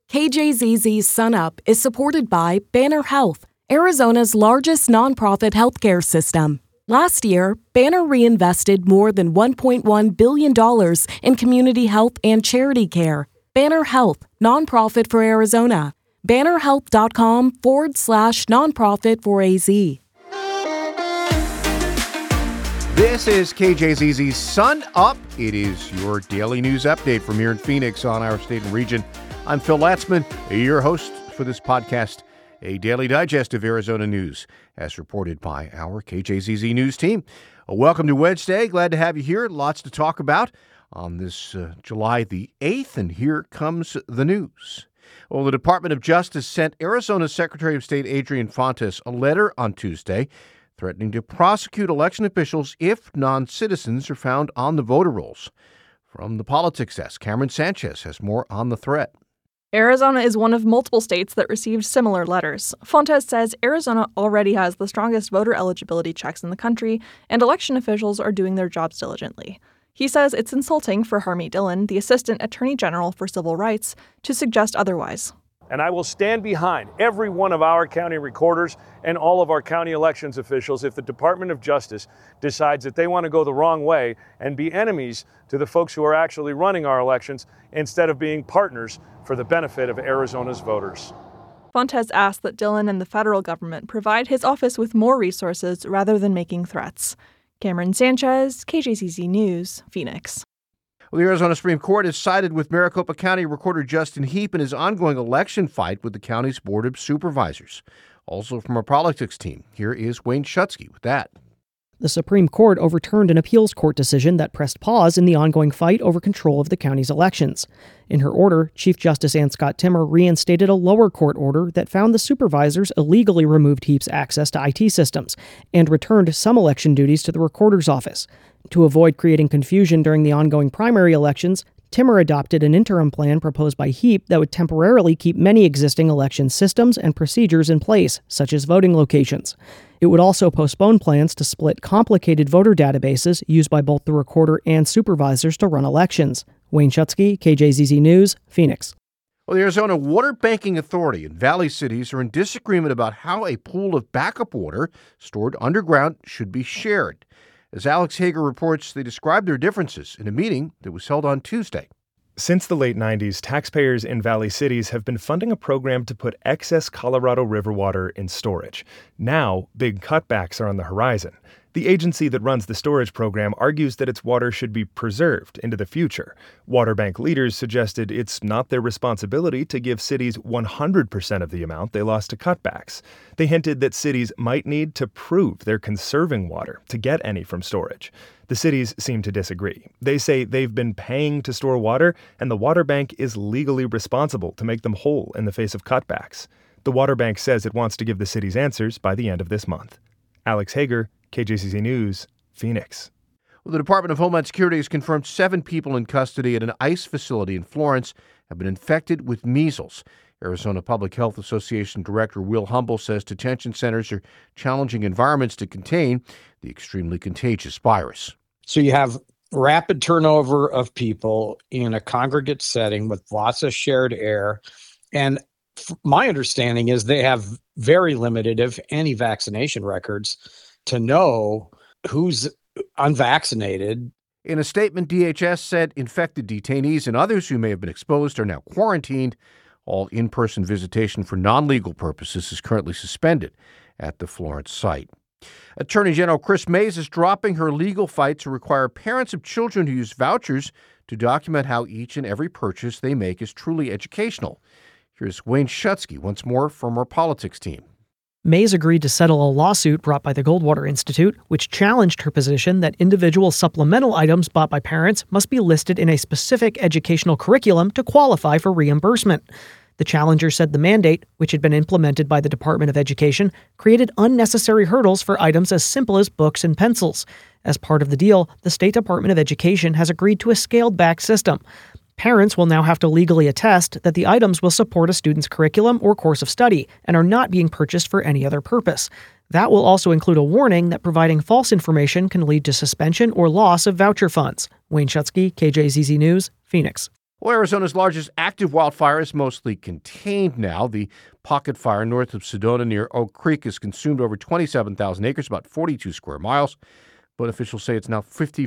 KJZZ's Sun Up is supported by Banner Health, Arizona's largest nonprofit healthcare system. Last year, Banner reinvested more than $1.1 billion in community health and charity care. Banner Health, nonprofit for Arizona. bannerhealth.com/nonprofit for AZ. This is KJZZ's Sun Up. It is your daily news update from here in Phoenix on our state and region. I'm Phil Latzman, your host for this podcast, a daily digest of Arizona news, as reported by our KJZZ News team. Welcome to Wednesday. Glad to have you here. Lots to talk about on this July the 8th, and here comes the news. Well, the Department of Justice sent Arizona Secretary of State Adrian Fontes a letter on Tuesday threatening to prosecute election officials if non-citizens are found on the voter rolls. From the Politics Desk, Cameron Sanchez has more on the threat. Arizona is one of multiple states that received similar letters. Fontes says Arizona already has the strongest voter eligibility checks in the country, and election officials are doing their jobs diligently. He says it's insulting for Harmeet Dillon, the Assistant Attorney General for Civil Rights, to suggest otherwise. And I will stand behind every one of our county recorders and all of our county elections officials if the Department of Justice decides that they want to go the wrong way and be enemies to the folks who are actually running our elections instead of being partners for the benefit of Arizona's voters. Fontes asked that Dillon and the federal government provide his office with more resources rather than making threats. Cameron Sanchez, KJZZ News, Phoenix. Well, the Arizona Supreme Court has sided with Maricopa County Recorder Justin Heap in his ongoing election fight with the county's Board of Supervisors. Also from our politics team, here is Wayne Schutsky with that. The Supreme Court overturned an appeals court decision that pressed pause in the ongoing fight over control of the county's elections. In her order, Chief Justice Ann Scott Timmer reinstated a lower court order that found the supervisors illegally removed Heap's access to IT systems and returned some election duties to the recorder's office. To avoid creating confusion during the ongoing primary elections, Timmer adopted an interim plan proposed by Heap that would temporarily keep many existing election systems and procedures in place, such as voting locations. It would also postpone plans to split complicated voter databases used by both the recorder and supervisors to run elections. Wayne Schutsky, KJZZ News, Phoenix. Well, the Arizona Water Banking Authority and Valley Cities are in disagreement about how a pool of backup water stored underground should be shared. As Alex Hager reports, they described their differences in a meeting that was held on Tuesday. Since the late 90s, taxpayers in Valley Cities have been funding a program to put excess Colorado River water in storage. Now, big cutbacks are on the horizon. The agency that runs the storage program argues that its water should be preserved into the future. Water bank leaders suggested it's not their responsibility to give cities 100% of the amount they lost to cutbacks. They hinted that cities might need to prove they're conserving water to get any from storage. The cities seem to disagree. They say they've been paying to store water, and the water bank is legally responsible to make them whole in the face of cutbacks. The water bank says it wants to give the cities answers by the end of this month. Alex Hager, KJZZ News, Phoenix. Well, the Department of Homeland Security has confirmed 7 people in custody at an ICE facility in Florence have been infected with measles. Arizona Public Health Association Director Will Humble says detention centers are challenging environments to contain the extremely contagious virus. So you have rapid turnover of people in a congregate setting with lots of shared air. And my understanding is they have very limited, if any, vaccination records to know who's unvaccinated. In a statement, DHS said infected detainees and others who may have been exposed are now quarantined. All in-person visitation for non-legal purposes is currently suspended at the Florence site. Attorney General Kris Mayes is dropping her legal fight to require parents of children who use vouchers to document how each and every purchase they make is truly educational. Here's Wayne Schutsky once more from our politics team. Mayes agreed to settle a lawsuit brought by the Goldwater Institute, which challenged her position that individual supplemental items bought by parents must be listed in a specific educational curriculum to qualify for reimbursement. The challenger said the mandate, which had been implemented by the Department of Education, created unnecessary hurdles for items as simple as books and pencils. As part of the deal, the State Department of Education has agreed to a scaled-back system. Parents will now have to legally attest that the items will support a student's curriculum or course of study and are not being purchased for any other purpose. That will also include a warning that providing false information can lead to suspension or loss of voucher funds. Wayne Schutsky, KJZZ News, Phoenix. Well, Arizona's largest active wildfire is mostly contained now. The pocket fire north of Sedona near Oak Creek has consumed over 27,000 acres, about 42 square miles. But officials say it's now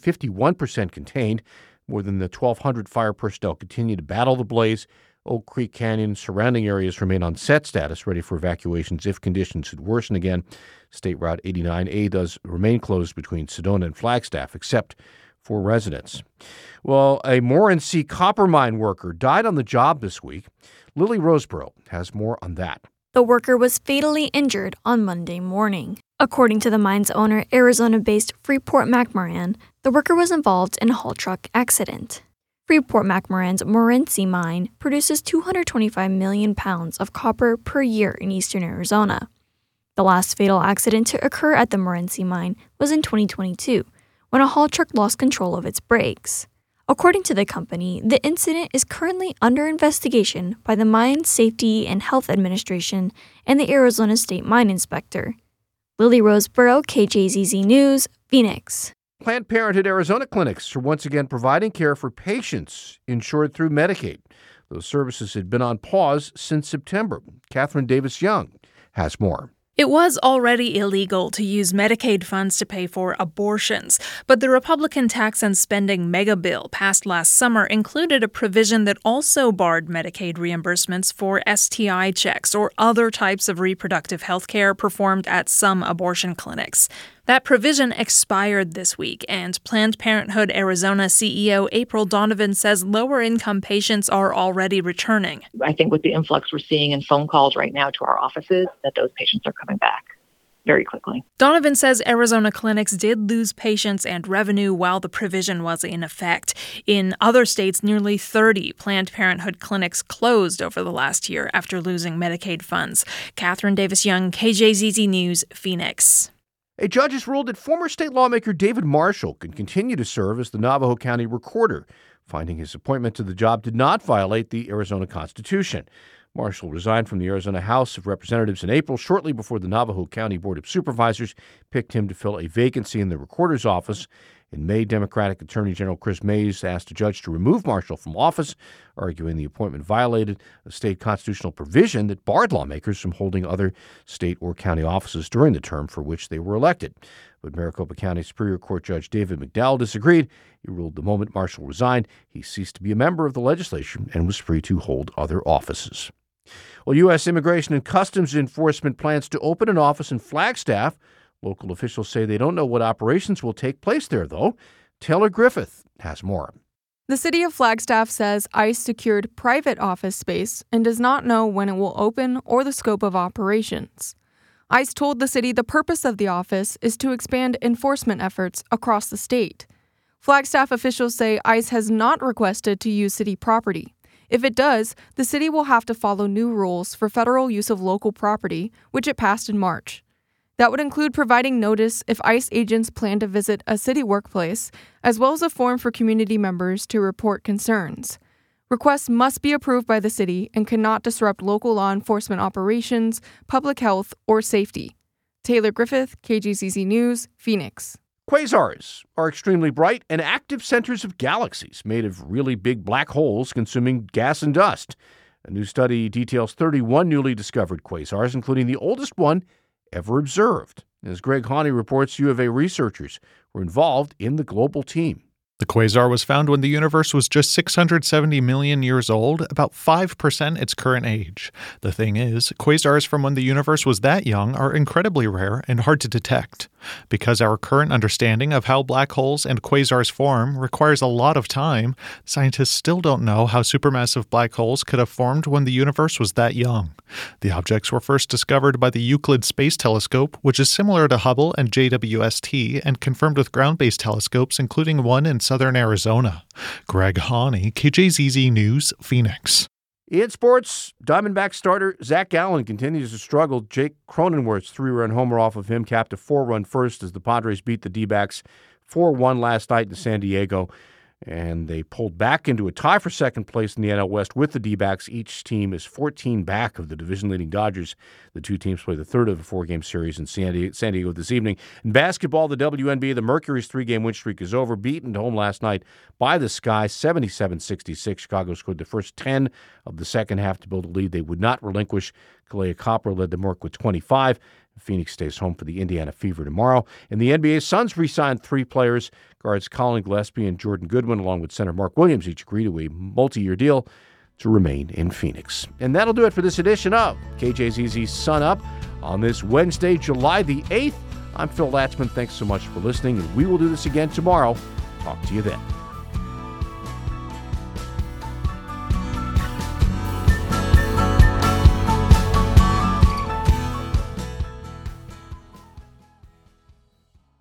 51% contained. More than the 1,200 fire personnel continue to battle the blaze. Oak Creek Canyon and surrounding areas remain on set status, ready for evacuations if conditions should worsen again. State Route 89A does remain closed between Sedona and Flagstaff, except for residents. Well, a Morenci copper mine worker died on the job this week. Lily Roseborough has more on that. The worker was fatally injured on Monday morning. According to the mine's owner, Arizona-based Freeport-McMoRan, the worker was involved in a haul truck accident. Freeport-McMoRan's Morenci mine produces 225 million pounds of copper per year in eastern Arizona. The last fatal accident to occur at the Morenci mine was in 2022, when a haul truck lost control of its brakes. According to the company, the incident is currently under investigation by the Mine Safety and Health Administration and the Arizona State Mine Inspector. Lily Roseborough, KJZZ News, Phoenix. Planned Parenthood Arizona clinics are once again providing care for patients insured through Medicaid. Those services had been on pause since September. Catherine Davis Young has more. It was already illegal to use Medicaid funds to pay for abortions, but the Republican tax and spending mega bill passed last summer included a provision that also barred Medicaid reimbursements for STI checks or other types of reproductive health care performed at some abortion clinics. That provision expired this week, and Planned Parenthood Arizona CEO April Donovan says lower-income patients are already returning. I think with the influx we're seeing in phone calls right now to our offices, that those patients are coming back very quickly. Donovan says Arizona clinics did lose patients and revenue while the provision was in effect. In other states, nearly 30 Planned Parenthood clinics closed over the last year after losing Medicaid funds. Catherine Davis Young, KJZZ News, Phoenix. A judge has ruled that former state lawmaker David Marshall can continue to serve as the Navajo County Recorder, finding his appointment to the job did not violate the Arizona Constitution. Marshall resigned from the Arizona House of Representatives in April, shortly before the Navajo County Board of Supervisors picked him to fill a vacancy in the recorder's office. In May, Democratic Attorney General Chris Mays asked a judge to remove Marshall from office, arguing the appointment violated a state constitutional provision that barred lawmakers from holding other state or county offices during the term for which they were elected. But Maricopa County Superior Court Judge David McDowell disagreed. He ruled the moment Marshall resigned, he ceased to be a member of the legislature and was free to hold other offices. Well, U.S. Immigration and Customs Enforcement plans to open an office in Flagstaff. Local officials say they don't know what operations will take place there, though. Taylor Griffith has more. The city of Flagstaff says ICE secured private office space and does not know when it will open or the scope of operations. ICE told the city the purpose of the office is to expand enforcement efforts across the state. Flagstaff officials say ICE has not requested to use city property. If it does, the city will have to follow new rules for federal use of local property, which it passed in March. That would include providing notice if ICE agents plan to visit a city workplace, as well as a form for community members to report concerns. Requests must be approved by the city and cannot disrupt local law enforcement operations, public health, or safety. Taylor Griffith, KGCC News, Phoenix. Quasars are extremely bright and active centers of galaxies made of really big black holes consuming gas and dust. A new study details 31 newly discovered quasars, including the oldest one ever observed. As Greg Haney reports, U of A researchers were involved in the global team. The quasar was found when the universe was just 670 million years old, about 5% its current age. The thing is, quasars from when the universe was that young are incredibly rare and hard to detect. Because our current understanding of how black holes and quasars form requires a lot of time, scientists still don't know how supermassive black holes could have formed when the universe was that young. The objects were first discovered by the Euclid Space Telescope, which is similar to Hubble and JWST, and confirmed with ground-based telescopes, including one in southern Arizona. Greg Haney, KJZZ News, Phoenix. In sports, Diamondback starter Zach Gallen continues to struggle. Jake Cronenworth's 3-run homer off of him capped a 4-run first as the Padres beat the D-backs 4-1 last night in San Diego. and they pulled back into a tie for second place in the NL West with the D-backs. Each team is 14 back of the division-leading Dodgers. The two teams play the third of a four-game series in San Diego this evening. In basketball, the WNBA, the Mercury's three-game win streak is over. Beaten at home last night by the Sky, 77-66. Chicago scored the first 10 of the second half to build a lead they would not relinquish. Kalea Copper led the Merc with 25. Phoenix stays home for the Indiana Fever tomorrow. In the NBA, Suns re-signed three players. Guards Colin Gillespie and Jordan Goodwin, along with center Mark Williams, each agreed to a multi-year deal to remain in Phoenix. And that'll do it for this edition of KJZZ's Sun Up on this Wednesday, July the 8th. I'm Phil Latzman. Thanks so much for listening, and we will do this again tomorrow. Talk to you then.